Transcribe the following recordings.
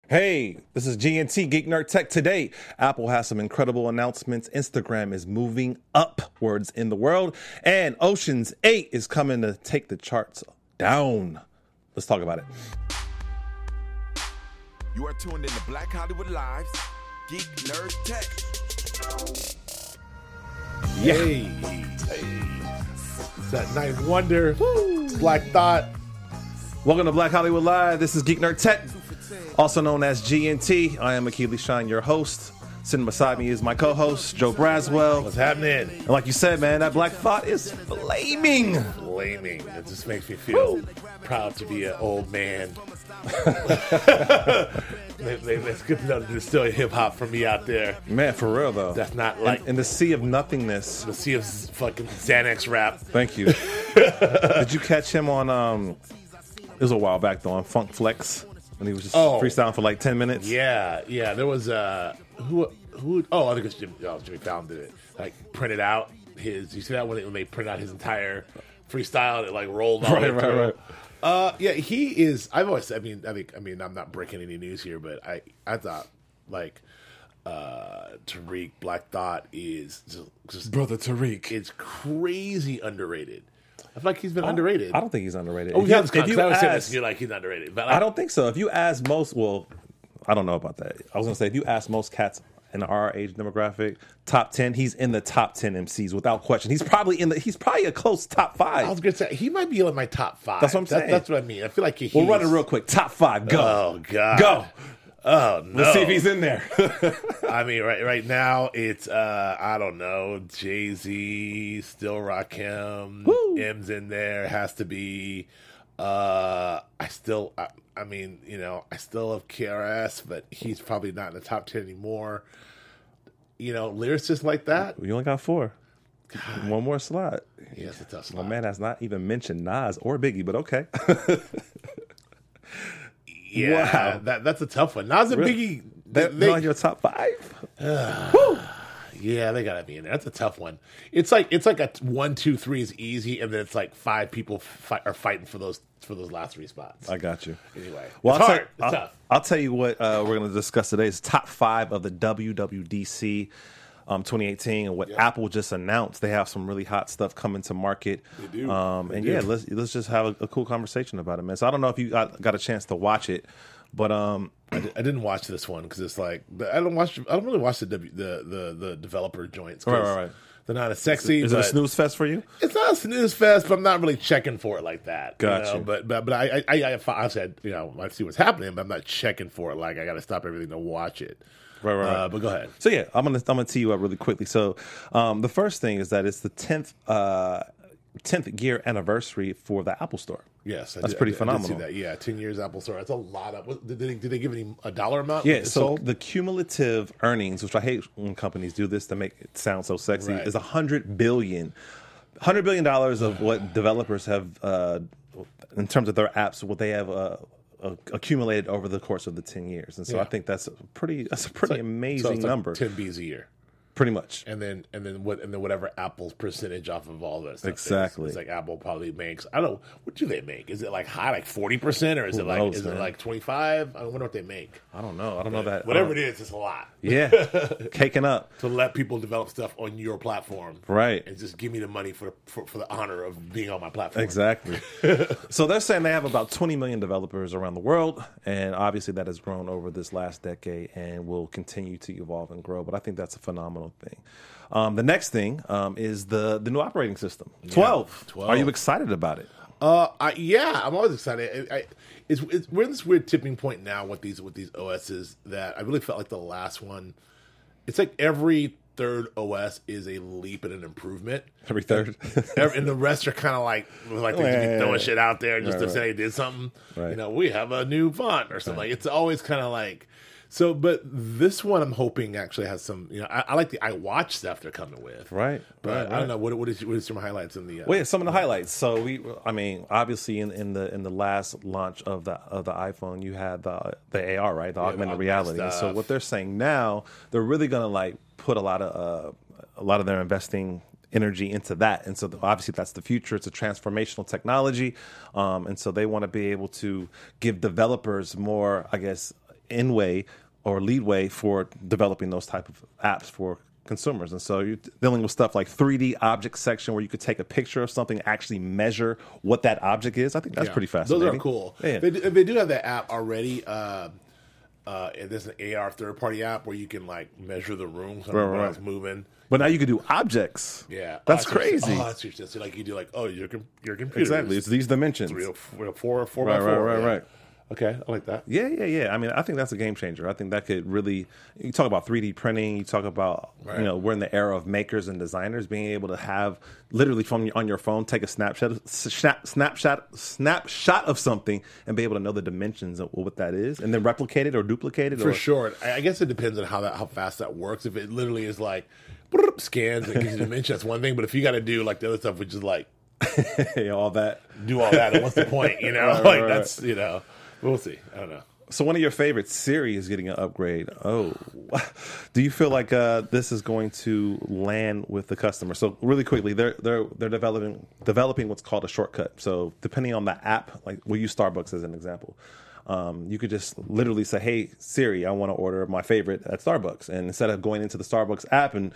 Hey, this is GNT, Geek Nerd Tech. Today, Apple has some incredible announcements. Instagram is moving upwards in the world, and Ocean's 8 is coming to take the charts down. Let's talk about it. You are tuned in to Black Hollywood Live's Geek Nerd Tech. Hey. It's that Ninth Wonder, Black Thought. Welcome to Black Hollywood Live. This is Geek Nerd Tech, also known as GNT. I am Akili Shine, your host. Sitting beside me is my co-host, Joe Braswell. What's happening? And like you said, man, that Black Thought is flaming. Flaming. It just makes me feel proud to be an old man. It's good enough to still hip hop for me out there. Man, for real, though. That's not like in the sea of nothingness. the sea of fucking Xanax rap. Thank you. Did you catch him on, it was a while back, though, on Funk Flex, when he was just freestyling for like 10 minutes? Yeah. There was, who, I think it's Jimmy Fallon did it. Like, printed out his, you see that when they printed out his entire freestyle and it like rolled all the way through? Yeah, he is. I've always. I mean, I'm not breaking any news here, but I thought like Tariq Black Thought is just Brother Tariq. It's crazy underrated. I feel like he's been underrated. I don't think he's underrated. Oh, If you you're like he's underrated, but I don't think so. If you ask most, well, I don't know about that. I was gonna say if you ask most cats in our age demographic, top 10, he's in the top 10 MCs without question. He's probably a close top 5. I was gonna say he might be in my top 5. That's what I'm saying. That's what I mean. I feel like he's. We'll run it real quick. Top 5, go. Oh God, go. Oh no! Let's see if he's in there. I mean, right now it's I don't know, Jay-Z, still Rakim, M's in there, has to be. I still love KRS, but he's probably not in the top 10 anymore. You know, lyricists like that. You only got 4. God. One more slot. Yeah, it's a tough slot. My man has not even mentioned Nas or Biggie, but okay. Yeah, wow. That's a tough one. Nas and Biggie, they're on your top 5. Yeah, they gotta be in there. That's a tough one. It's like a 1, 2, 3 is easy, and then it's like 5 people are fighting for those last 3 spots. I got you. Anyway, well, it's hard. It's tough. I'll tell you what we're going to discuss today is top 5 of the WWDC 2018 and what Apple just announced. They have some really hot stuff coming to market. They do. Let's just have a cool conversation about it, man. So I don't know if you got a chance to watch it, but I didn't watch this one because it's like I don't really watch the developer joints. Right. They're not as sexy. Is it a snooze fest for you? It's not a snooze fest, but I'm not really checking for it like that. Gotcha. You know? But I said, I see what's happening, but I'm not checking for it. Like I got to stop everything to watch it. Right. But go ahead. So yeah, I'm gonna tee you up really quickly. So the first thing is that it's the 10th year anniversary for the Apple Store. Yes, that's pretty phenomenal. I did see that. Yeah, 10 years Apple Store. That's a lot of. Did they give any a dollar amount? Yeah. So the cumulative earnings, which I hate when companies do this to make it sound so sexy, is $100 billion of what developers have in terms of their apps, what they have accumulated over the course of the 10 years. And so I think that's a pretty amazing number. 10 Bs a year. Pretty much. And then whatever Apple's percentage off of all this stuff. Exactly. It's like Apple probably makes, I don't know, what do they make? Is it like high, like 40%, or is it like 25? I wonder what they make. I don't know. I don't know that. Whatever it is, it's a lot. Yeah. Caking up. To let people develop stuff on your platform. Right. And just give me the money for the honor of being on my platform. Exactly. So they're saying they have about 20 million developers around the world, and obviously that has grown over this last decade and will continue to evolve and grow. But I think that's a phenomenal thing. The next thing is the new operating system, 12. 12. Are you excited about it? Yeah, I'm always excited. We're in this weird tipping point now with these OSs that I really felt like the last one. It's like every third OS is a leap and an improvement. Every third, and the rest are kind of like they just be throwing shit out there just to say they did something. Right. You know, we have a new font or something. Like, it's always kind of like. So, but this one I'm hoping actually has some, I like the iWatch stuff they're coming with. Right. But I don't know, what is some highlights in the... Well, yeah, some of the highlights. So, obviously in the last launch of the iPhone, you had the AR, right? The augmented reality. And so what they're saying now, they're really going to like put a lot of their investing energy into that. And so obviously that's the future. It's a transformational technology. And so they want to be able to give developers more, I guess, in-way or leadway for developing those type of apps for consumers. And so you're dealing with stuff like 3D object section where you could take a picture of something, actually measure what that object is. I think that's pretty fascinating. Those are cool. Yeah. They do have that app already. There's an AR third-party app where you can like measure the room, so it's moving. But now you can do objects. Yeah, that's crazy. That's just like you do, like your computer. Exactly, it's these dimensions. 4 by 4. Right. Okay, I like that. Yeah. I mean, I think that's a game changer. I think that could really. You talk about 3D printing. You talk about we're in the era of makers and designers being able to have literally on your phone take a snapshot of something and be able to know the dimensions of what that is, and then replicate it or duplicate it. For sure. I guess it depends on how fast that works. If it literally is like scans and gives you dimension, that's one thing. But if you got to do like the other stuff, which is like all that, do all that, and what's the point? That's we'll see. I don't know. So one of your favorites, Siri, is getting an upgrade. Oh, do you feel like this is going to land with the customer? So really quickly, they're developing what's called a shortcut. So depending on the app, like we'll use Starbucks as an example. You could just literally say, "Hey Siri, I want to order my favorite at Starbucks," and instead of going into the Starbucks app and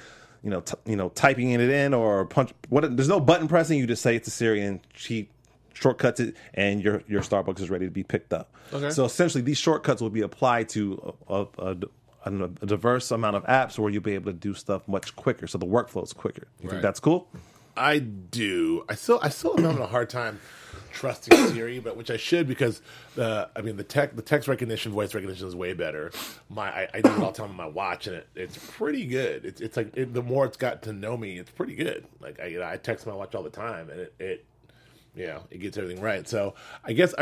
typing it in or there's no button pressing. You just say it to Siri, and she shortcuts it, and your Starbucks is ready to be picked up. Okay. So essentially, these shortcuts will be applied to a diverse amount of apps where you'll be able to do stuff much quicker. So the workflow is quicker. You think that's cool? I do. I still am having a hard time trusting Siri, but which I should, because the text recognition, voice recognition is way better. I do it all the time on my watch, and it's pretty good. It's like the more it's got to know me, it's pretty good. Like I text my watch all the time, and it gets everything right. So I guess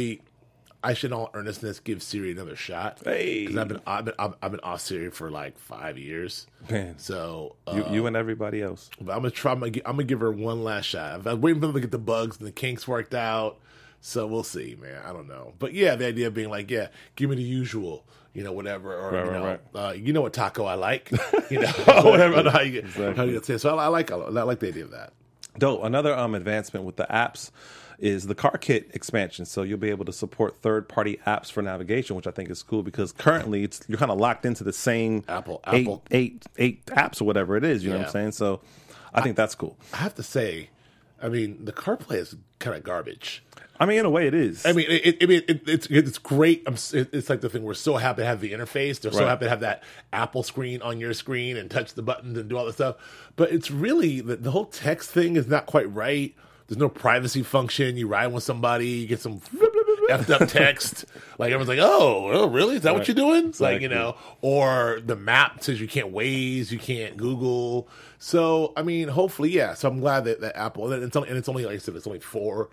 I should, in all earnestness, give Siri another shot. Hey, because I've been off Siri for like 5 years. Man, so you and everybody else. But I'm gonna give her one last shot. I'm waiting for them to get the bugs and the kinks worked out. So we'll see, man. I don't know, but yeah, the idea of being like, give me the usual, whatever, or what taco I like, whatever. How you say. So I like the idea of that. Dope. Another advancement with the apps is the CarKit expansion. So you'll be able to support third-party apps for navigation, which I think is cool because currently you're kind of locked into the same Apple eight apps or whatever it is. You know what I'm saying? So I think that's cool. I have to say, I mean, the CarPlay is kind of garbage. I mean, in a way, it is. I mean, it's great. It's like the thing. We're so happy to have the interface. They're so happy to have that Apple screen on your screen and touch the buttons and do all this stuff. But it's really the whole text thing is not quite right. There's no privacy function. You ride with somebody, you get some effed up text. Like everyone's like, "Oh, really? Is that what you're doing?" Exactly. Like or the map says you can't Waze, you can't Google. So I mean, hopefully, yeah. So I'm glad that Apple and it's only like I said, it's only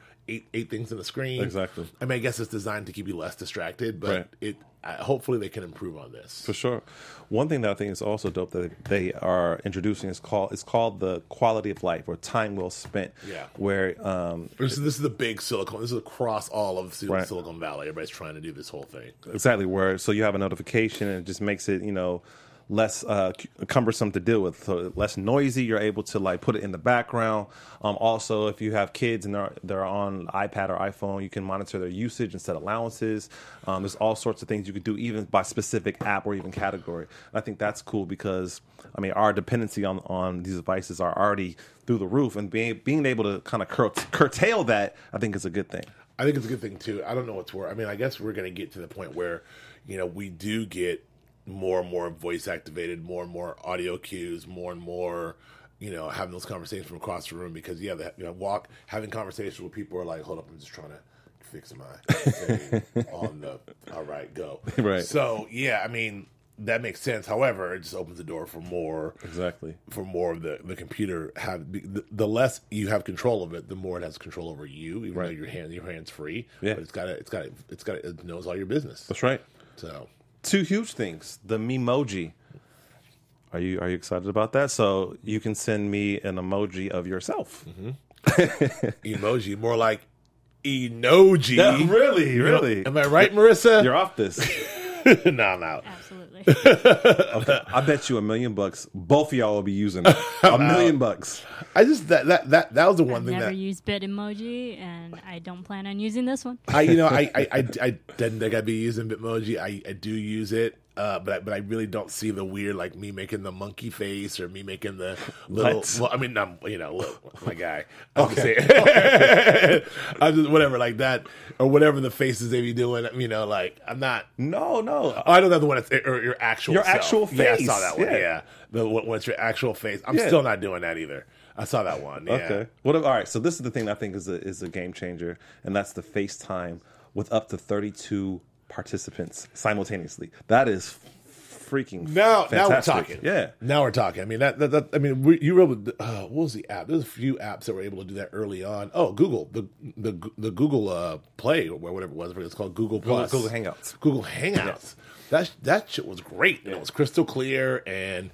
8 things in the screen. Exactly. I mean, I guess it's designed to keep you less distracted, but hopefully they can improve on this. For sure. One thing that I think is also dope that they are introducing is called the quality of life or time well spent. Yeah. Where this is the big Silicon. This is across all of Silicon Valley. Everybody's trying to do this whole thing. Exactly. Where so you have a notification and it just makes it less cumbersome to deal with, so less noisy. You're able to like put it in the background. Also, if you have kids and they're on iPad or iPhone, you can monitor their usage and set allowances. There's all sorts of things you could do, even by specific app or even category. And I think that's cool because I mean our dependency on these devices are already through the roof, and being able to kind of curtail that, I think is a good thing. I think it's a good thing too. I don't know what's worse. I mean, I guess we're going to get to the point where we do get more and more voice activated, more and more audio cues, more and more, having those conversations from across the room because having conversations with people are like, hold up, I'm just trying to fix my thing on the, all right, go. Right. So yeah, I mean, that makes sense. However, it just opens the door for more. Exactly. For more of the computer the less you have control of it, the more it has control over you, even though your hands free. Yeah. But it knows all your business. That's right. So 2 huge things. The Memoji. Are you excited about that? So you can send me an emoji of yourself. Mm-hmm. Emoji, more like Enoji. Yeah, really. Am I right, Marissa? You're off this. No, I'm out. Absolutely. Okay, I bet you $1 million. Both of y'all will be using it. $1 million. I just that was the one I've thing never that used Bitmoji, and I don't plan on using this one. I didn't think I'd be using Bitmoji. I do use it. But I really don't see the weird, like me making the monkey face or me making the little. What? Well, I mean, look, my guy. Okay, I'm just whatever like that or whatever the faces they be doing. Like I'm not. No. Oh, I know that the one that's or your actual Your self. actual face. Yeah, I saw that one. Yeah. Yeah, the what's your actual face? I'm Yeah. still not doing that either. I saw that one. Yeah. Okay. All right. So this is the thing that I think is a game changer, and that's the FaceTime with up to 32 participants simultaneously. That is freaking Now we're fantastic. talking. Yeah. Now we're talking. I mean you were able to. What was the app? There's a few apps that were able to do that early on. Oh, Google the Google Play or whatever it was. It's called Google Plus. Google Hangouts. Google Hangouts. That shit was great. It was crystal clear, and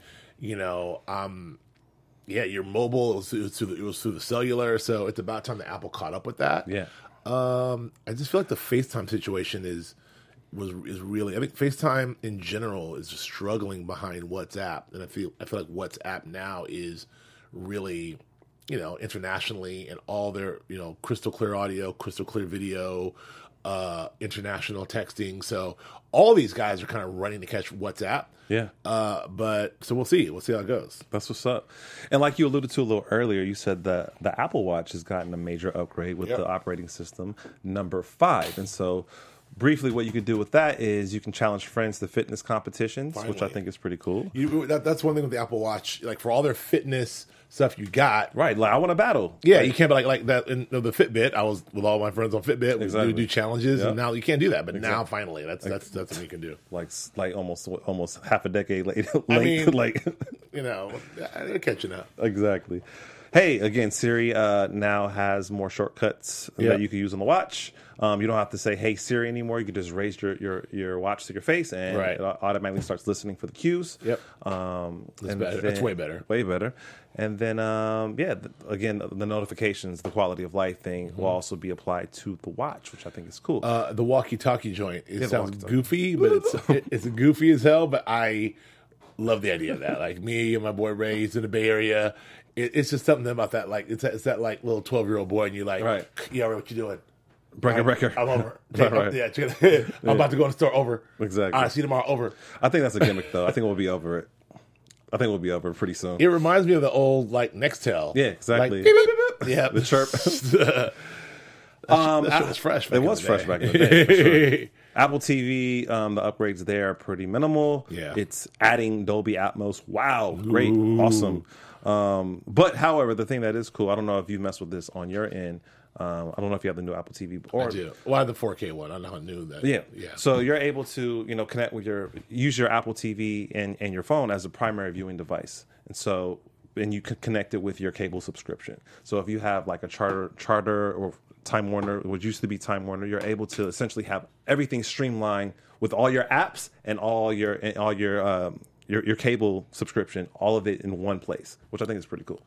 your mobile. It was through the cellular. So it's about time that Apple caught up with that. Yeah. I just feel like the FaceTime situation is really. I think FaceTime in general is just struggling behind WhatsApp, and I feel like WhatsApp now is really, internationally and all their crystal clear audio, crystal clear video, international texting. So all these guys are kind of running to catch WhatsApp. Yeah. But so we'll see. We'll see how it goes. That's what's up. And like you alluded to a little earlier, you said that the Apple Watch has gotten a major upgrade with the operating system number 5. And so briefly what you could do with that is you can challenge friends to fitness competitions, which I Finally. think is pretty cool. That's one thing with the Apple Watch. Like for all their fitness stuff you got. Right. Like I want to battle. Yeah, you can't be like that in the Fitbit. I was with all my friends on Fitbit. We Exactly. would do challenges, Yeah. and now you can't do that. But now, finally, that's what you can do. Like almost half a decade later. I mean, like they're catching up. exactly. Hey, again, Siri now has more shortcuts that you can use on the watch. You don't have to say, "Hey Siri" anymore. You can just raise your watch to your face, and it automatically starts listening for the cues. Yep. That's better. That's way better. Way better. And then, again, the notifications, the quality of life thing will also be applied to the watch, which I think is cool. The walkie-talkie joint. It the sounds walkie-talkie. goofy, but it's goofy as hell. But I love the idea of that. Like me and my boy Ray, he's in the Bay Area. It's just something about that. Like it's that like little 12-year-old boy, and you're like, Right. Yeah, Ray, what you doing? Breaker. I'm over. Right. Yeah, I'm about to go in the store. Over. Exactly. All right, see you tomorrow. Over. I think that's a gimmick, though. I think we'll be over it. I think we'll be over pretty soon. It reminds me of the old like Nextel. Yeah, exactly. Like, beep, beep, beep, beep. Yeah, The chirp. that shit was fresh. It was fresh back in the day. For sure. Apple TV, the upgrades there are pretty minimal. Yeah. It's adding Dolby Atmos. Wow, great, awesome. But however, the thing that is cool, I don't know if you mess with this on your end. I don't know if you have the new Apple TV or I do. Well, I have the 4K one. I know how new that. Yeah. Yeah. So you're able to, connect with use your Apple TV and your phone as a primary viewing device. And you can connect it with your cable subscription. So if you have like a Charter or Time Warner, which used to be Time Warner, you're able to essentially have everything streamlined with all your apps and all your cable subscription, all of it in one place, which I think is pretty cool.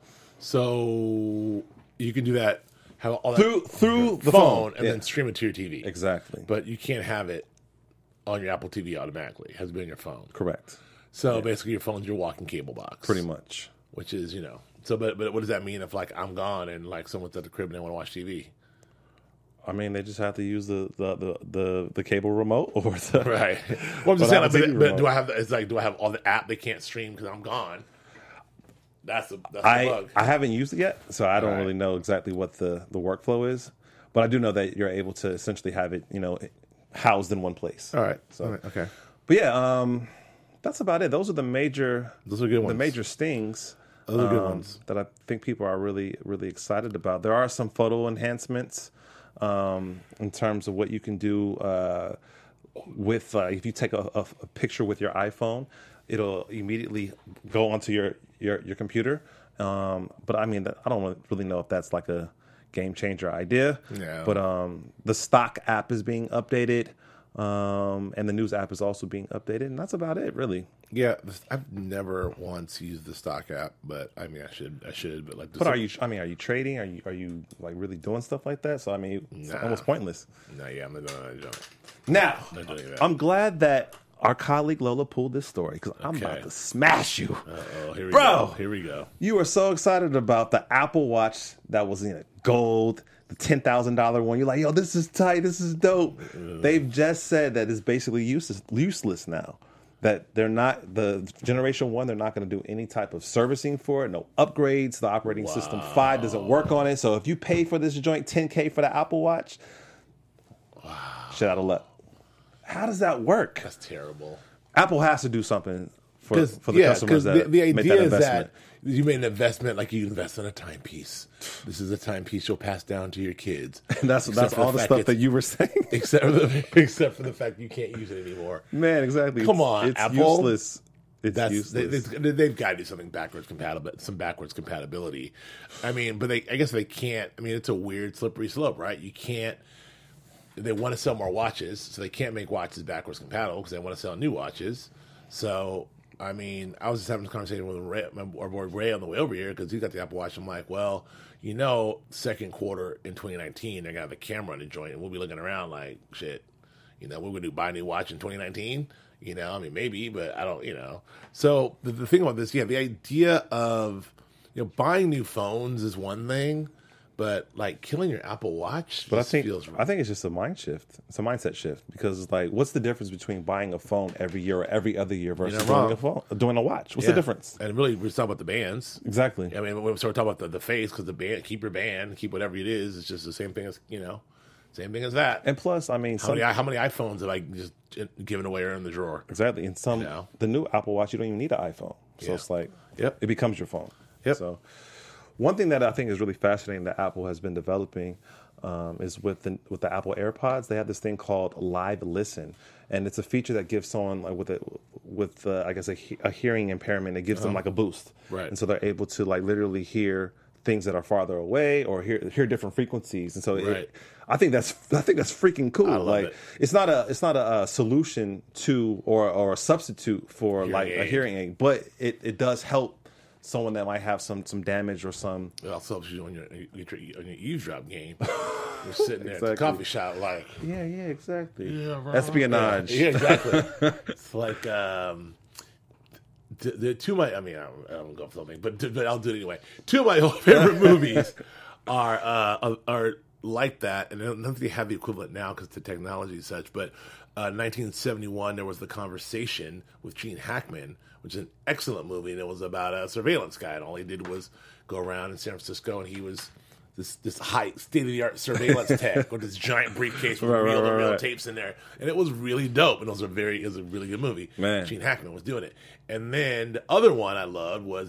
So you can do that. Have all that Through the phone and Yeah. then stream it to your TV. Exactly. But you can't have it on your Apple TV automatically. It has to be on your phone. Correct. So basically, your phone's your walking cable box. Pretty much. Which is, So, but what does that mean if like I'm gone and like someone's at the crib and they want to watch TV? I mean, they just have to use the cable remote or the Right. Well, I'm just But saying. Apple TV But remote. do I have? It's like, do I have all the app they can't stream because I'm gone? That's the I bug. haven't used it yet, so I don't Right. really know exactly what the workflow is. But I do know that you're able to essentially have it, housed in one place. All right. So, All right. Okay. but yeah, that's about it. Those are the major, Those are good the ones. major stings. Those are good ones. That I think people are really, really excited about. There are some photo enhancements in terms of what you can do with if you take a picture with your iPhone, it'll immediately go onto your computer. But I mean, I don't really know if that's like a game changer idea. Yeah. But the stock app is being updated, and the news app is also being updated, and that's about it, really. Yeah, I've never once used the stock app, but I mean, I should. But like, But are you trading? Are you like really doing stuff like that? So I mean, it's Nah. almost pointless. No, yeah, I'm not doing that. Now, Not doing that. I'm glad that our colleague Lola pulled this story because I'm about to smash you. Uh-oh, here we Bro, go. Here we go. You were so excited about the Apple Watch that was gold, the $10,000 one. You're like, yo, this is tight. This is dope. They've just said that it's basically useless now. That they're not, the Generation 1, they're not going to do any type of servicing for it, no upgrades. The operating system 5 doesn't work on it. So if you pay for this joint $10K for the Apple Watch, shit out of luck. How does that work? That's terrible. Apple has to do something for the customers the that make idea that is investment. that you made an investment like you invest in a timepiece. This is a timepiece you'll pass down to your kids. And that's all the stuff that you were saying. Except for the fact you can't use it anymore. Man, exactly. Come on, it's Apple. Useless. It's useless. They've got to do something backwards compatibility. I mean, but I guess they can't. I mean, it's a weird slippery slope, right? You can't. They want to sell more watches, so they can't make watches backwards compatible because they want to sell new watches. So, I mean, I was just having this conversation with our boy Ray on the way over here because he got the Apple Watch. I'm like, well, second quarter in 2019, they're going to have a camera on the joint, and we'll be looking around like, shit, we're going to buy a new watch in 2019? I mean, maybe, but I don't, So, the thing about this, the idea of, buying new phones is one thing, but like killing your Apple Watch, but I think it's just a mind shift. It's a mindset shift because like, what's the difference between buying a phone every year or every other year versus doing a watch? What's the difference? And really, we're talking about the bands. Exactly. I mean, we're sort of talking about the face because the band, keep your band, keep whatever it is. It's just the same thing as same thing as that. And plus, I mean, how many iPhones have I just given away or in the drawer? Exactly. And the new Apple Watch, you don't even need an iPhone, so it's like, it becomes your phone. Yep. So. One thing that I think is really fascinating that Apple has been developing is with the Apple AirPods. They have this thing called Live Listen, and it's a feature that gives someone like with I guess a hearing impairment. It gives them like a boost, right? And so they're able to like literally hear things that are farther away or hear different frequencies. And so I think that's freaking cool. Like it's not a solution to or a substitute for a hearing aid, but it does help someone that might have some damage or some. It also helps you on your eavesdrop game. You're sitting there at the coffee shop, like exactly. Yeah, bro. Espionage. Yeah, exactly. It's like two of my. I mean, I don't go for something, but I'll do it anyway. Two of my favorite movies are like that, and I don't know if they have the equivalent now because the technology is such. But 1971, there was The Conversation with Gene Hackman, which is an excellent movie, and it was about a surveillance guy, and all he did was go around in San Francisco, and he was this high state-of-the-art surveillance tech with this giant briefcase with real tapes in there, and it was really dope, and it was a really good movie. Man. Gene Hackman was doing it. And then the other one I loved was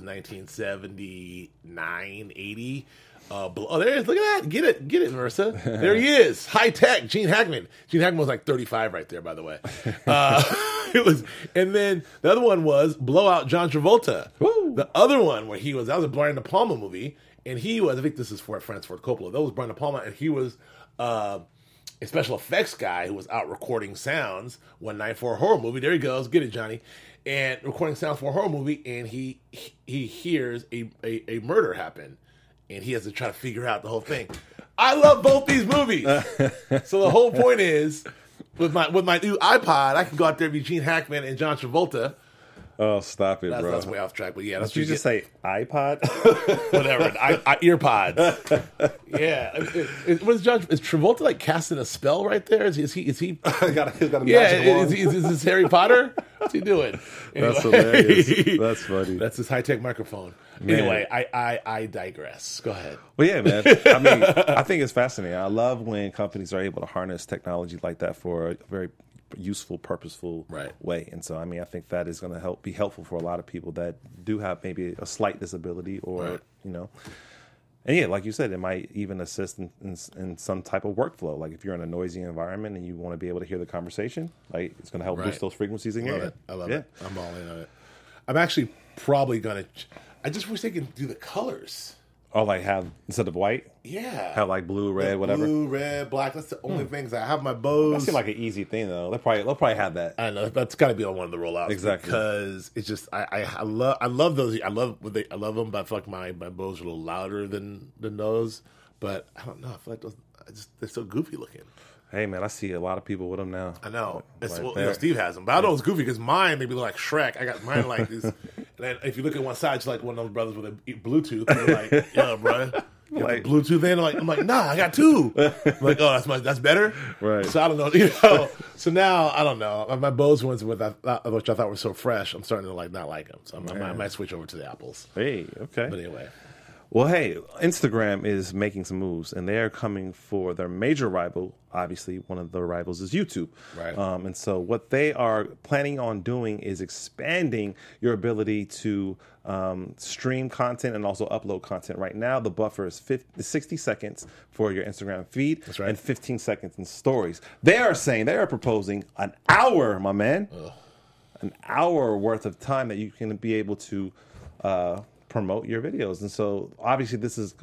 1979, 80. There he is. Look at that. Get it, Marissa. There he is. High tech, Gene Hackman. Gene Hackman was like 35 right there, by the way. It was, and then the other one was Blowout John Travolta. Woo. The other one where that was a Brian De Palma movie, and he was, I think this is for Francis Ford Coppola. That was Brian De Palma, and he was a special effects guy who was out recording sounds one night for a horror movie. There he goes. Get it, Johnny. And recording sounds for a horror movie, and he hears a murder happen. And he has to try to figure out the whole thing. I love both these movies. So the whole point is, with my new iPod, I can go out there and be Gene Hackman and John Travolta. Oh, stop it, bro. That's way off track, but yeah. Did you just say iPod? Whatever. Earpods. Yeah. Is Travolta like casting a spell right there? Is he? He's got a magic wand. Is this Harry Potter? What's he doing? Anyway. That's hilarious. That's funny. That's his high-tech microphone. Man. Anyway, I digress. Go ahead. Well, yeah, man. I mean, I think it's fascinating. I love when companies are able to harness technology like that for a very useful, purposeful way. And so, I mean, I think that is going to be helpful for a lot of people that do have maybe a slight disability or, And yeah, like you said, it might even assist in some type of workflow. Like if you're in a noisy environment and you want to be able to hear the conversation, like it's going to help boost those frequencies in your head. I love it. I'm all in on it. I'm actually probably going to... I just wish they could do the colors. Or like have, instead of white? Yeah. Have like blue, red, whatever. Blue, red, black. That's the only things. I have my Bose. That seems like an easy thing though. They'll probably have that. I know that's got to be on one of the rollouts. Exactly. Because it's just I love those. I love them, but I feel like my Bose are a little louder than those. But I don't know. I feel like those they're so goofy looking. Hey man, I see a lot of people with them now. I know. It's, Like well, Steve has them, but I know it's goofy because mine maybe look like Shrek. I got mine like this. And then if you look at one side, it's like one of those brothers with a Bluetooth. They're like, yeah, bro. Like Bluetooth in. I'm like, nah, I got two. I'm like, oh, that's better. Right. So I don't know. So now I don't know. My Bose ones, which I thought were so fresh, I'm starting to not like them. So I might switch over to the Apples. Hey, okay. But anyway. Well, hey, Instagram is making some moves, and they are coming for their major rival. Obviously, one of the rivals is YouTube. Right. And so what they are planning on doing is expanding your ability to stream content and also upload content. Right now, the buffer is 60 seconds for your Instagram feed. That's right. And 15 seconds in stories. They are proposing an hour, my man. Ugh. An hour worth of time that you can be able to promote your videos. And so obviously this is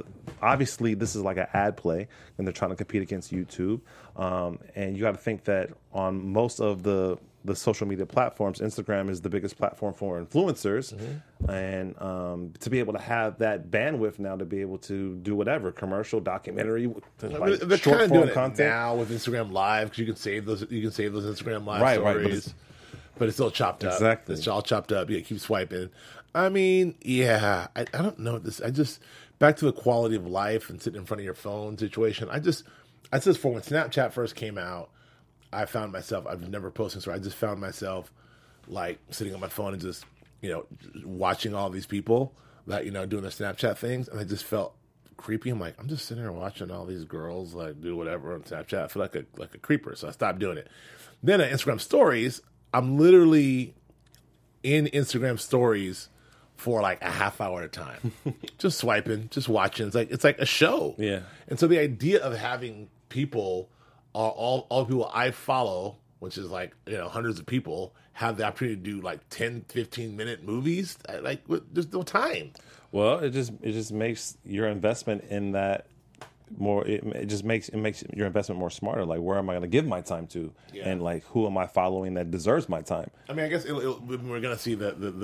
like an ad play, and they're trying to compete against YouTube. And you got to think that on most of the social media platforms, Instagram is the biggest platform for influencers. Mm-hmm. And to be able to have that bandwidth now to be able to do whatever, commercial, documentary, like they're short kind of form doing content it now with Instagram Live, because you can save those Instagram Live Right, stories. But it's still chopped up. Exactly. It's all chopped up. Yeah, keep swiping. I mean, yeah, I don't know this. Back to the quality of life and sitting in front of your phone situation. I just for when Snapchat first came out, I found myself, I've never posted, so I just found myself like sitting on my phone and just, watching all these people that, doing their Snapchat things. And I just felt creepy. I'm like, I'm just sitting there watching all these girls like do whatever on Snapchat. I feel like a creeper. So I stopped doing it. Then at Instagram stories, I'm literally in Instagram stories for like a half hour at a time, just swiping, just watching. It's like a show. Yeah. And so the idea of having people, all the people I follow, which is like, hundreds of people, have the opportunity to do like 10, 15-minute movies, there's no time. Well, it just makes your investment in that more. It makes your investment more smarter. Like, where am I going to give my time to, and like, who am I following that deserves my time? I mean, I guess we're going to see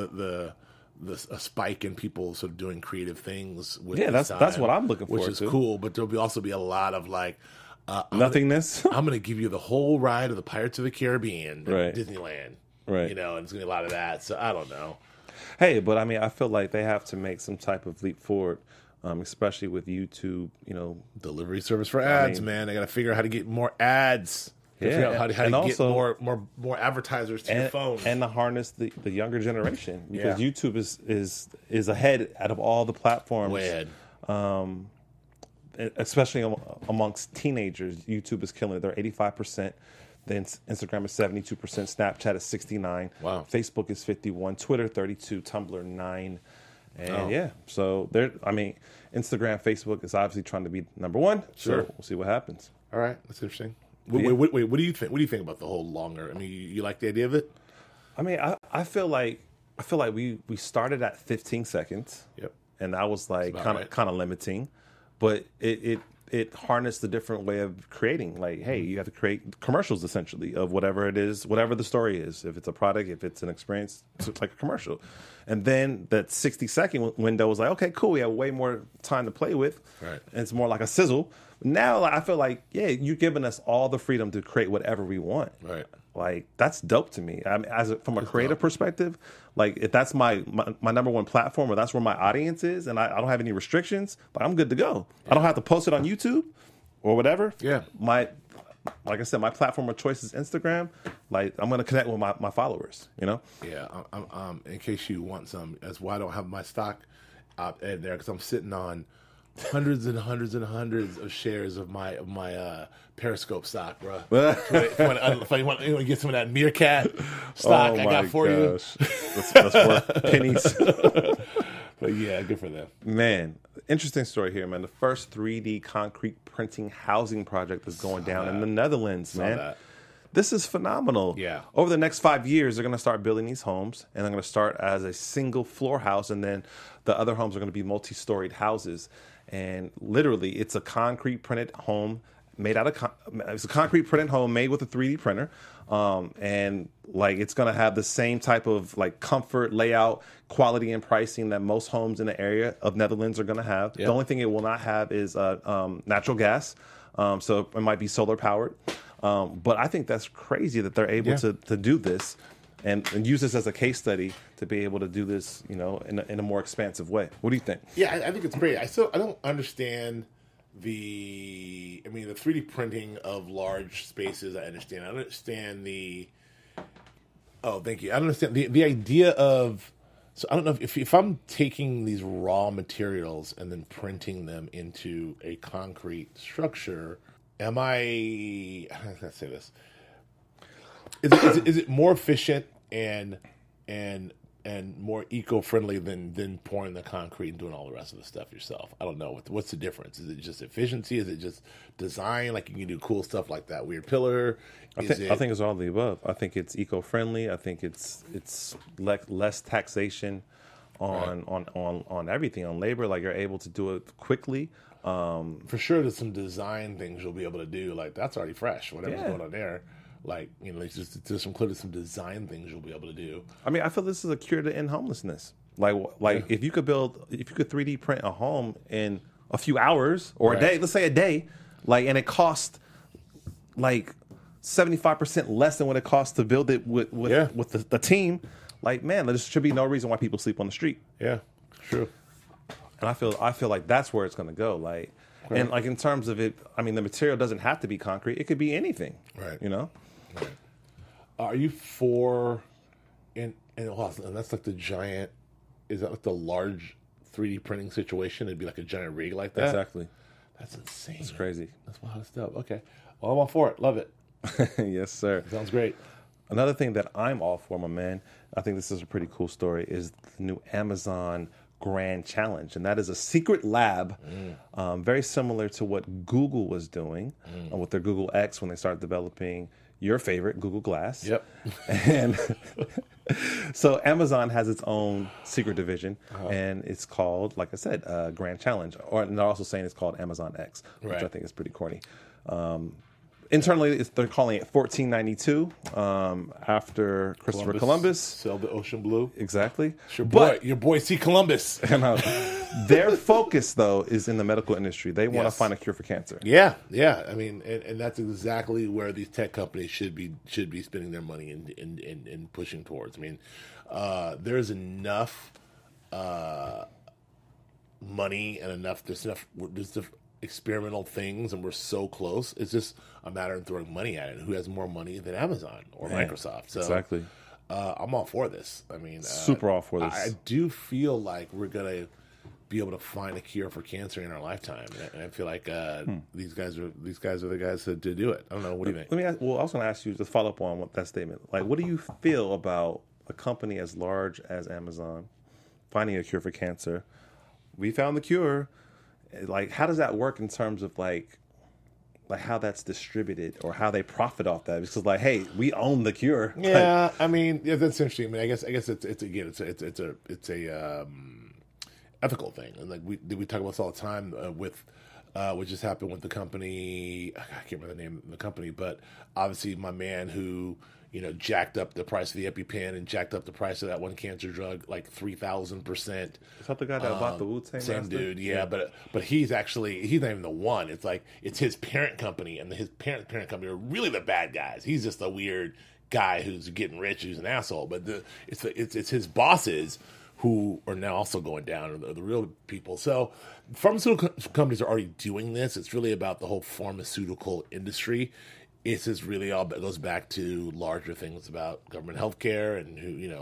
a spike in people sort of doing creative things. With that's what I'm looking for, which is too. cool. But there'll also be a lot of like nothingness. I'm going to give you the whole ride of the Pirates of the Caribbean, Right. Disneyland, Right. and it's going to be a lot of that. So I don't know. Hey, but I mean, I feel like they have to make some type of leap forward, especially with YouTube. Delivery service for ads, man. They got to figure out how to get more ads. Figure out how to and get also, more advertisers to your phone, and to harness the younger generation, because YouTube is ahead out of all the platforms. Way ahead. Especially amongst teenagers, YouTube is killing it. They're 85%. Then Instagram is 72%. Snapchat is 69%. Wow. Facebook is 51%. Twitter 32%. Tumblr 9%. And so Instagram, Facebook is obviously trying to be number one. Sure. So we'll see what happens. All right, that's interesting. Wait, what do you think? What do you think about the whole longer? I mean, you like the idea of it? I mean, I feel like we started at 15 seconds. Yep. And that was like kind of limiting, but it harnessed a different way of creating. Like, hey, you have to create commercials essentially of whatever it is, whatever the story is. If it's a product, if it's an experience, it's like a commercial. And then that 60-second window was like, okay, cool. We have way more time to play with. Right. And it's more like a sizzle. Now I feel like, you're giving us all the freedom to create whatever we want. Right. Like, that's dope to me. I mean, from a creative perspective, like, if that's my number one platform, or that's where my audience is, and I don't have any restrictions, like, I'm good to go. Yeah. I don't have to post it on YouTube or whatever. Yeah. Like I said, my platform of choice is Instagram. Like, I'm going to connect with my followers, Yeah. In case you want some, that's why I don't have my stock in there, because I'm sitting on hundreds and hundreds and hundreds of shares of my Periscope stock, bro. If you want to get some of that Meerkat stock, I got for you. That's worth pennies. But yeah, good for them. Man, interesting story here, man. The first 3D concrete printing housing project is going down in the Netherlands, man. That. This is phenomenal. Yeah. Over the next 5 years, they're going to start building these homes, and they're going to start as a single floor house, and then the other homes are going to be multi-storied houses. And literally, it's a concrete printed home made out of it's a concrete printed home made with a 3D printer, and like, it's going to have the same type of like comfort, layout, quality, and pricing that most homes in the area of Netherlands are going to have. Yep. The only thing it will not have is natural gas. So it might be solar powered. But I think that's crazy that they're able to do this and use this as a case study to be able to do this, in a more expansive way. What do you think? Yeah, I think it's great. I don't understand the 3D printing of large spaces. I understand. I don't understand thank you. I don't understand the idea of. So I don't know if I'm taking these raw materials and then printing them into a concrete structure. Am I? How can I say this? Is it more efficient and more eco-friendly than pouring the concrete and doing all the rest of the stuff yourself? I don't know. What's the difference? Is it just efficiency? Is it just design? Like you can do cool stuff like that weird pillar? I think it's all of the above. I think it's eco-friendly. I think it's less taxation on everything, on labor. Like you're able to do it quickly. For sure, there's some design things you'll be able to do. Like that's already fresh. Whatever's going on there. Like there's some design things you'll be able to do. I mean, I feel this is a cure to end homelessness. Like if you could 3D print a home in a few hours or a day, let's say a day, and it costs like 75% less than what it costs to build it with the team. Like, man, there should be no reason why people sleep on the street. Yeah, true. And I feel like that's where it's going to go. And in terms of it, I mean, the material doesn't have to be concrete. It could be anything. Right. Right. Are you for and that's like the giant? Is that like the large 3D printing situation? It'd be like a giant rig like that. Exactly. That's insane. It's crazy. That's wild stuff. Okay. Well, I'm all for it. Love it. Yes, sir. Sounds great. Another thing that I'm all for, my man, I think this is a pretty cool story, is the new Amazon Grand Challenge. And that is a secret lab, very similar to what Google was doing with their Google X when they started developing your favorite, Google Glass. Yep. And so Amazon has its own secret division, and it's called, like I said, Grand Challenge. And they're also saying it's called Amazon X, which I think is pretty corny. Internally, they're calling it 1492 after Christopher Columbus. Sailed the ocean blue. Exactly. Your boy C. Columbus. Their focus, though, is in the medical industry. They want to find a cure for cancer. Yeah. I mean, and that's exactly where these tech companies should be spending their money in pushing towards. I mean, there's enough money and there's enough experimental things, and we're so close. It's just a matter of throwing money at it. Who has more money than Amazon or Microsoft? So exactly. I'm all for this. I mean, super all for this. I do feel like we're gonna be able to find a cure for cancer in our lifetime, and I feel like these guys are the guys to do it. I don't know. What do you think? Let me ask. Well, I was going to ask you to follow up on that statement. Like, what do you feel about a company as large as Amazon finding a cure for cancer? We found the cure. Like, how does that work in terms of like how that's distributed or how they profit off that? Because hey, we own the cure. Yeah, I mean, that's interesting. I mean, I guess it's a ethical thing, and like we talk about this all the time with what just happened with the company. I can't remember the name of the company, but obviously my man who jacked up the price of the EpiPen and jacked up the price of that one cancer drug like 3,000%. Is that the guy that bought the Wu-Tang? Same dude, yeah. But he's not even the one. It's like it's his parent company, and his parent company are really the bad guys. He's just a weird guy who's getting rich, who's an asshole. But it's his bosses who are now also going down, or the real people. So pharmaceutical companies are already doing this. It's really about the whole pharmaceutical industry. It's just really all goes back to larger things about government healthcare and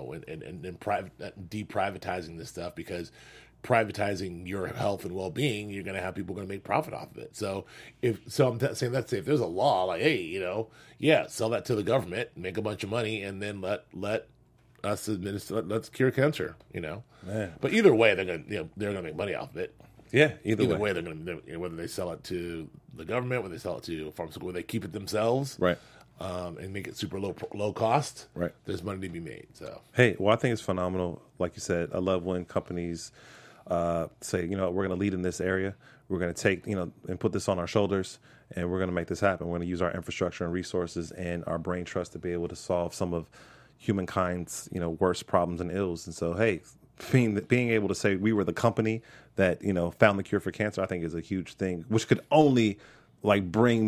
deprivatizing this stuff, because privatizing your health and well-being, you're going to have people going to make profit off of it. So if there's a law like, hey, sell that to the government, make a bunch of money, and then let us administer, let's cure cancer. Man. But either way, they're going to make money off of it. Yeah, either way, they're going to, whether they sell it to the government, whether they sell it to pharmaceutical, whether they keep it themselves, right, and make it super low cost, right. There's money to be made. So hey, well, I think it's phenomenal. Like you said, I love when companies say, we're going to lead in this area. We're going to take, and put this on our shoulders, and we're going to make this happen. We're going to use our infrastructure and resources and our brain trust to be able to solve some of humankind's, worst problems and ills. And so, hey, being able to say we were the company that found the cure for cancer, I think is a huge thing, which could only like bring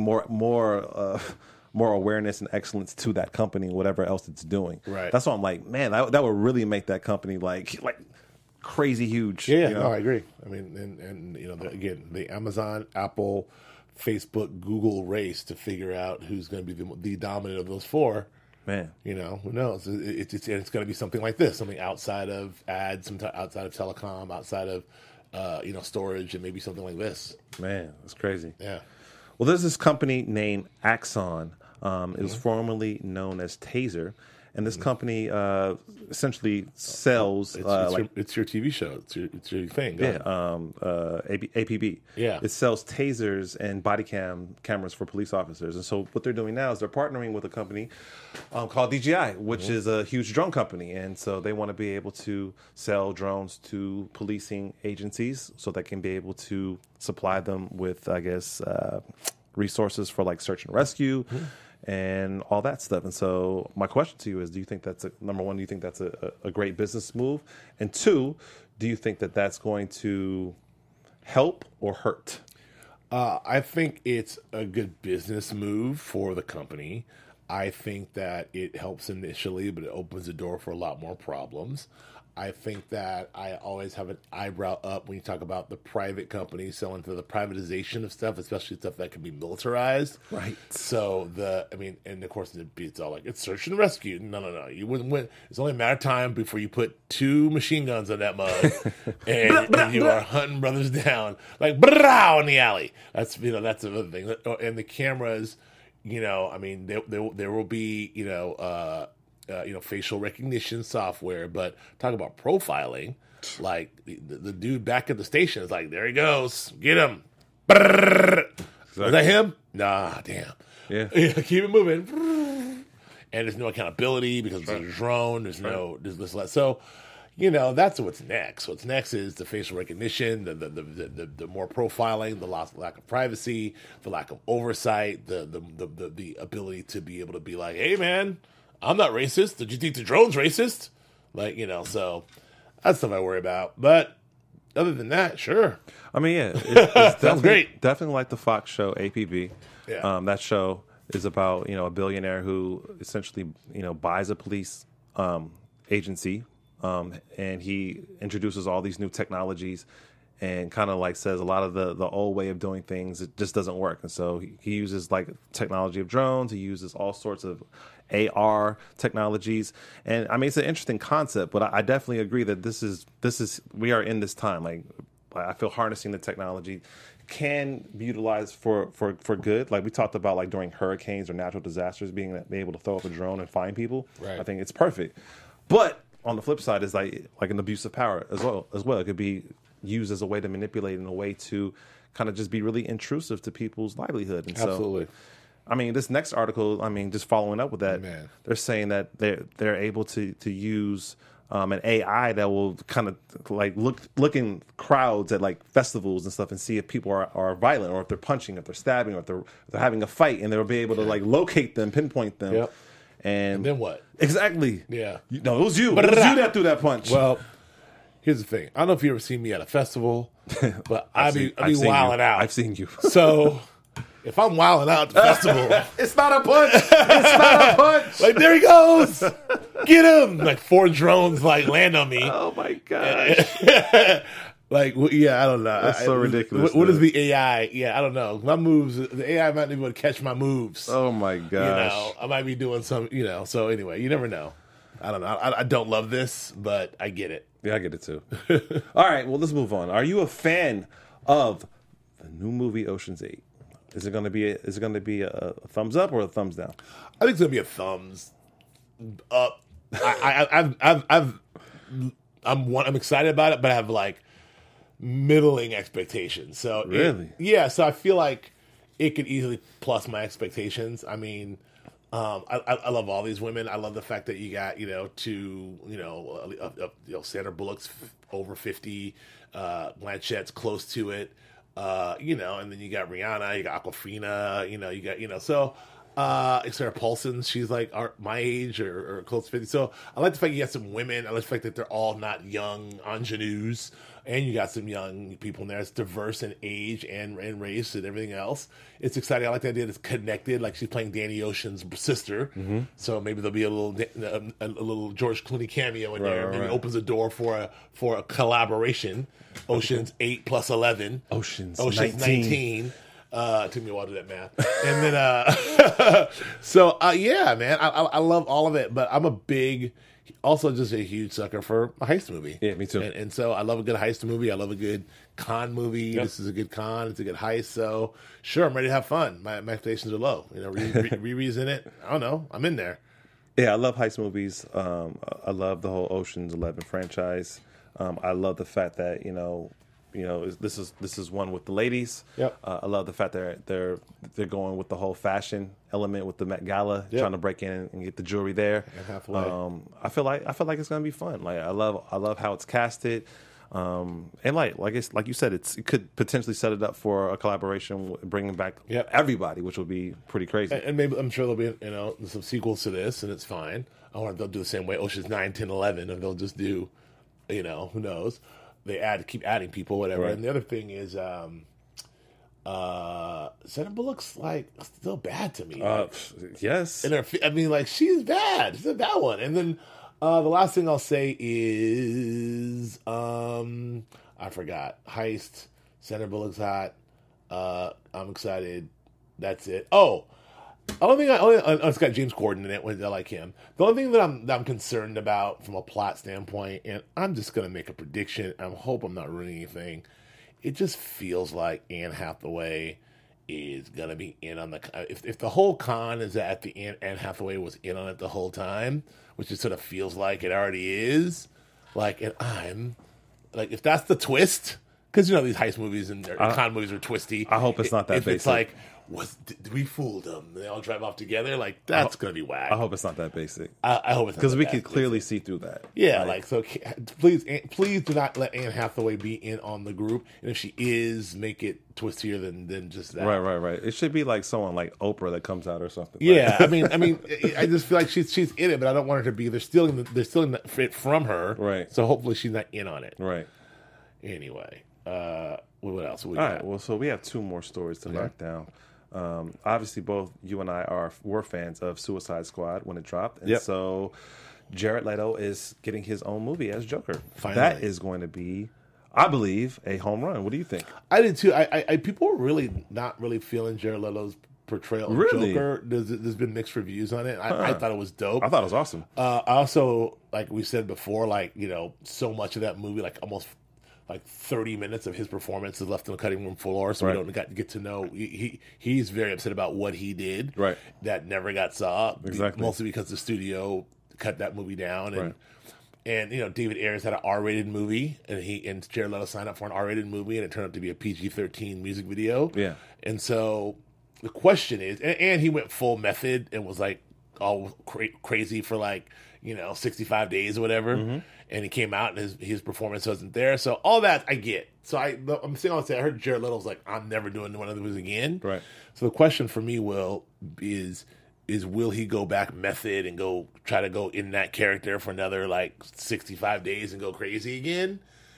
more awareness and excellence to that company and whatever else it's doing. Right. That's why I'm like, man, that would really make that company like crazy huge. Yeah, you know? no, I agree. I mean, and you know, again, the Amazon, Apple, Facebook, Google race to figure out who's going to be the dominant of those four. Man, You know, who knows? It's going to be something like this, something outside of ads, outside of telecom, outside of storage, and maybe something like this. man, that's crazy. Yeah. Well, there's this company named Axon. It was formerly known as Taser, and this company essentially sells It's your TV show. It's your thing. Go ahead. APB. Yeah. It sells tasers and body cameras for police officers. And so what they're doing now is they're partnering with a company called DJI, which is a huge drone company. And so they want to be able to sell drones to policing agencies so they can be able to supply them with, I guess, resources for like search and rescue. And all that stuff. And so my question to you is, do you think that's number one, do you think that's a great business move? And two, do you think that that's going to help or hurt? I think it's a good business move for the company. I think that it helps initially, but it opens the door for a lot more problems. I think that I always have an eyebrow up when you talk about the private companies selling to the privatization of stuff, especially stuff that can be militarized. Right. So and of course it's all like, it's search and rescue. No. You wouldn't win. It's only a matter of time before you put 2 machine guns on that mug and you are hunting brothers down like brow in the alley. That's another thing. And the cameras, there will be, facial recognition software, but talk about profiling. Like the dude back at the station is like, there he goes, get him. Is that him? Nah, damn. Yeah. Keep it moving. And there's no accountability because it's a drone. There's less. So, that's what's next. What's next is the facial recognition, the more profiling, the lack of privacy, the lack of oversight, the ability to be able to be like, hey man, I'm not racist. Did you think the drone's racist? So that's stuff I worry about. But other than that, sure. I mean, yeah, it's Sounds great. Definitely like the Fox show APB. Yeah. That show is about a billionaire who essentially buys a police agency, and he introduces all these new technologies, and kind of like says a lot of the old way of doing things, it just doesn't work. And so he uses like technology of drones. He uses all sorts of AR technologies. And I mean, it's an interesting concept, but I definitely agree that this is we are in this time. Like, I feel harnessing the technology can be utilized for good. Like we talked about, like during hurricanes or natural disasters, being able to throw up a drone and find people. Right. I think it's perfect. But on the flip side is like an abuse of power as well. It could be used as a way to manipulate, in a way to kind of just be really intrusive to people's livelihood. And Absolutely. So, I mean, this next article, just following up with that, Man. They're saying that they're able to use an AI that will kind of like look in crowds at like festivals and stuff and see if people are violent, or if they're punching, if they're stabbing, or if they're having a fight, and they'll be able to like locate them, pinpoint them. Yep. And then what? Exactly. Yeah. It was you. It was you that threw that punch. Well, here's the thing. I don't know if you ever seen me at a festival, but I be seen wilding you. out. I've seen you. So if I'm wilding out at the festival, It's not a punch. It's not a punch. like, there he goes, get him! Like 4 drones like land on me. Oh my god. Like, I don't know. That's so ridiculous, What is dude. the AI? Yeah, I don't know. My moves, the AI might not be able to catch my moves. Oh my gosh. I might be doing some. So anyway, you never know. I don't know. I don't love this, but I get it. Yeah, I get it too. All right, well, let's move on. Are you a fan of the new movie Ocean's 8? Is it going to be a thumbs up or a thumbs down? I think it's gonna be a thumbs up. I'm excited about it, but I have like middling expectations. So Really? So I feel like it could easily plus my expectations. I mean, I love all these women. I love the fact that you got Sandra Bullock's over 50, Blanchett's close to it. And then you got Rihanna, you got Aquafina, you got. So Sarah Paulson, she's like my age or close to 50. So I like the fact you got some women. I like the fact that they're all not young ingenues. And you got some young people in there. It's diverse in age and race and everything else. It's exciting. I like the idea that it's connected. Like she's playing Danny Ocean's sister. So maybe there'll be a little George Clooney cameo in there. Maybe opens a door for a collaboration. Ocean's 8 plus 11. Ocean's 19. Took me a while to do that math. And then, yeah, man, I love all of it, but I'm also just a huge sucker for a heist movie. Yeah, me too. And so I love a good heist movie. I love a good con movie. Yep. This is a good con. It's a good heist. So sure, I'm ready to have fun. My expectations are low. Riri's in it. I don't know. I'm in there. Yeah, I love heist movies. I love the whole Ocean's 11 franchise. I love the fact that this is one with the ladies. Yep. I love the fact that they're going with the whole fashion element with the Met Gala, trying to break in and get the jewelry there. And halfway. I feel like it's gonna be fun. Like I love how it's casted. And like you said, it could potentially set it up for a collaboration, bringing back everybody, which would be pretty crazy. And maybe I'm sure there'll be some sequels to this, and it's fine. I wonder if they'll do the same way Ocean's 9, 10, 11, or they'll just do, who knows. They keep adding people, whatever. Right. And the other thing is, Sandra Bullock's like still bad to me. Yes, and she's bad. She's a bad one. And then the last thing I'll say is, I forgot. Heist. Sandra Bullock's hot. I'm excited. That's it. Oh. It's got James Corden in it. I like him. The only thing that I'm concerned about from a plot standpoint, and I'm just gonna make a prediction. I hope I'm not ruining anything. It just feels like Anne Hathaway is gonna be in on the. If the whole con is that at the end, Anne Hathaway was in on it the whole time, which it sort of feels like it already is. And I'm like, if that's the twist, because these heist movies and con movies are twisty. I hope it's not that. If basic. It's like. Did we fool them? They all drive off together. That's gonna be whack. I hope it's not that basic. I hope it's not because we that could basic. clearly see through that. Yeah, so please do not let Anne Hathaway be in on the group, and if she is, make it twistier than just that. Right. It should be like someone like Oprah that comes out or something. Yeah, I mean, I just feel like she's in it, but I don't want her to be. They're stealing it from her. Right. So hopefully she's not in on it. Right. Anyway, what else? All right. Well, so we have two more stories to knock down. Obviously, both you and I were fans of Suicide Squad when it dropped, and so Jared Leto is getting his own movie as Joker. Finally. That is going to be, I believe, a home run. What do you think? I did too. I people were really not really feeling Jared Leto's portrayal of Joker. There's been mixed reviews on it. I thought it was dope. I thought it was awesome. I also, like we said before, so much of that movie, almost 30 minutes of his performance is left on the cutting room floor, so we don't get to know. He's very upset about what he did. Right. That never got saw. Exactly. Mostly because the studio cut that movie down. Right. And David Ayers had an R-rated movie, and Jared Leto signed up for an R-rated movie, and it turned out to be a PG-13 music video. Yeah. And so the question is, and he went full method and was all crazy for 65 days or whatever. Mm-hmm. And he came out and his performance wasn't there. So all that I get. So I'm saying, I heard Jared Leto's I'm never doing one of those again. Right. So the question for me, is will he go back method and try to go in that character for another 65 days and go crazy again?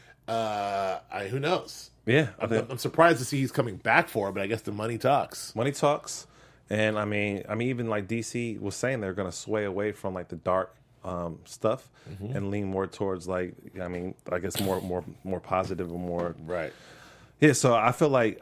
Who knows? Yeah. I'm surprised to see he's coming back for it, but I guess the money talks. Money talks. And I mean, even DC was saying they're going to sway away from the dark stuff and lean more towards I guess more positive or more right. Yeah, so I feel like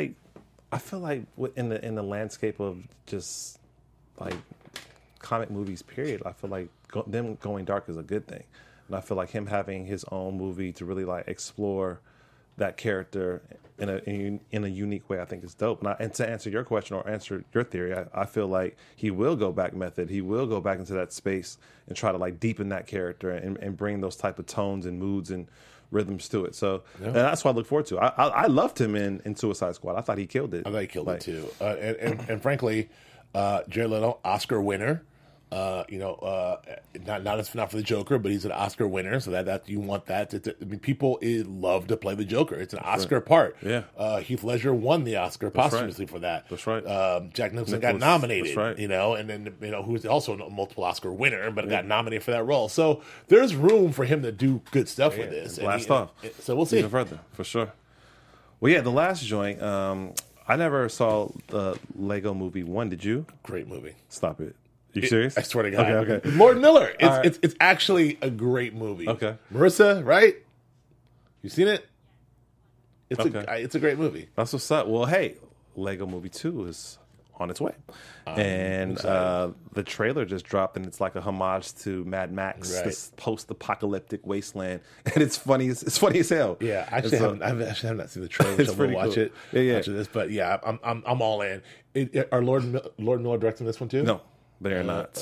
in the landscape of just comic movies, period, I feel like them going dark is a good thing, and I feel like him having his own movie to really explore that character in a unique way, I think is dope. And to answer your question or answer your theory, I feel like he will go back method. He will go back into that space and try to deepen that character and bring those type of tones and moods and rhythms to it. So and that's what I look forward to. I loved him in Suicide Squad. I thought he killed it. I thought he killed it too. And frankly, Jared Leto, Oscar winner. Not for the Joker, but he's an Oscar winner, so that you want that. People love to play the Joker. It's an Oscar part. Yeah. Heath Ledger won the Oscar posthumously for that. That's right. Jack Nicholson got nominated. That's right. And then who's also a multiple Oscar winner, but got nominated for that role. So there's room for him to do good stuff with this. Blast off. So we'll see. Even further, for sure. Well, yeah, the last joint. I never saw the Lego Movie 1. Did you? Great movie. Stop it. You serious? I swear to God. Okay. Lord Miller. right. It's actually a great movie. Okay. Marissa, right? You seen it? It's Okay. it's a great movie. That's what's up. Well, hey, Lego Movie 2 is on its way. And the trailer just dropped, and it's like a homage to Mad Max, Right. this post-apocalyptic wasteland. And it's funny as hell. Yeah, I And so- have not seen the trailer, so I'm pretty gonna watch cool. it. Yeah. Watch this, but yeah, I'm all in. Are Lord Miller directing this one too? No, they are not.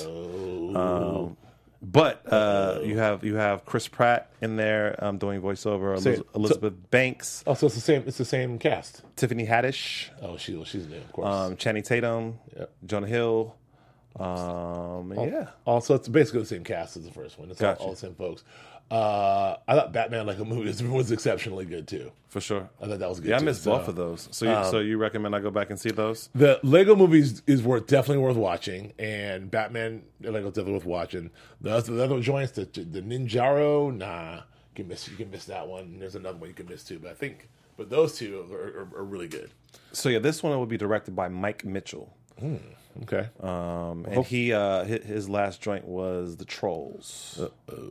But you have Chris Pratt in there doing voiceover. Say- Elizabeth Banks, Oh, so it's the same cast. Tiffany Haddish, Oh, she's new, of course. Channing Tatum, Yep. Jonah Hill. Yeah. Also, it's basically the same cast as the first one. It's Gotcha. all the same folks. I thought Batman like a movie was exceptionally good too. For sure. I thought that was good. Yeah, I too. missed both of those. So you recommend I go back and see those? The Lego movies is definitely worth watching, and Batman Lego definitely worth watching. The other joints, the Ninjaro, nah, you can miss that one. There's another one you can miss too, but those two are really good. So yeah, this one will be directed by Mike Mitchell. Okay, And he his last joint was The Trolls.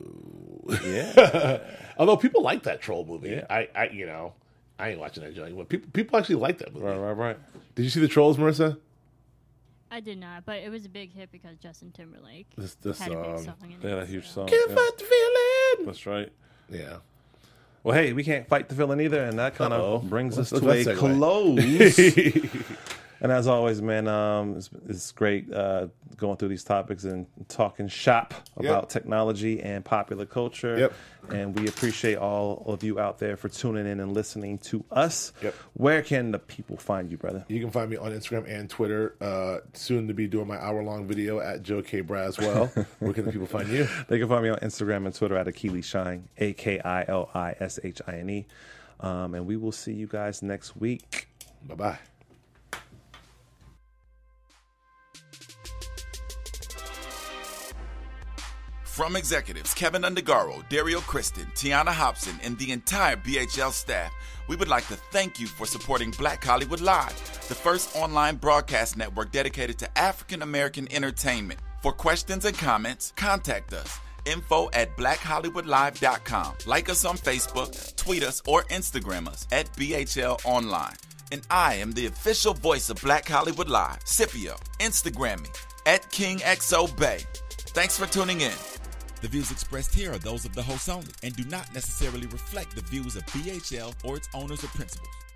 Yeah. although people like that troll movie, Yeah. I ain't watching that joint, but people actually like that movie. Right. Did you see the Trolls, Marissa? I did not, but it was a big hit because Justin Timberlake This had a big song. song in it. They had a huge song. Can't Yeah. fight the feeling. That's right. Yeah. Well, hey, we can't fight the villain either, and that kind Uh-oh. of brings us Let's to a segue. close. And as always, man, it's great going through these topics and talking shop about technology and popular culture. Yep. And we appreciate all of you out there for tuning in and listening to us. Yep. Where can the people find you, brother? You can find me on Instagram and Twitter. Soon to be doing my hour-long video at Joe K. Braswell. Where can the people find you? They can find me on Instagram and Twitter at Akili Shine, AKILISHINE. And we will see you guys next week. Bye-bye. From executives Kevin Undergaro, Dario Kristen, Tiana Hobson, and the entire BHL staff, we would like to thank you for supporting Black Hollywood Live, the first online broadcast network dedicated to African American entertainment. For questions and comments, contact us. info@blackhollywoodlive.com. Like us on Facebook, tweet us, or Instagram us at BHL Online. And I am the official voice of Black Hollywood Live, Scipio. Instagram me at KingXOBay. Thanks for tuning in. The views expressed here are those of the hosts only and do not necessarily reflect the views of BHL or its owners or principals.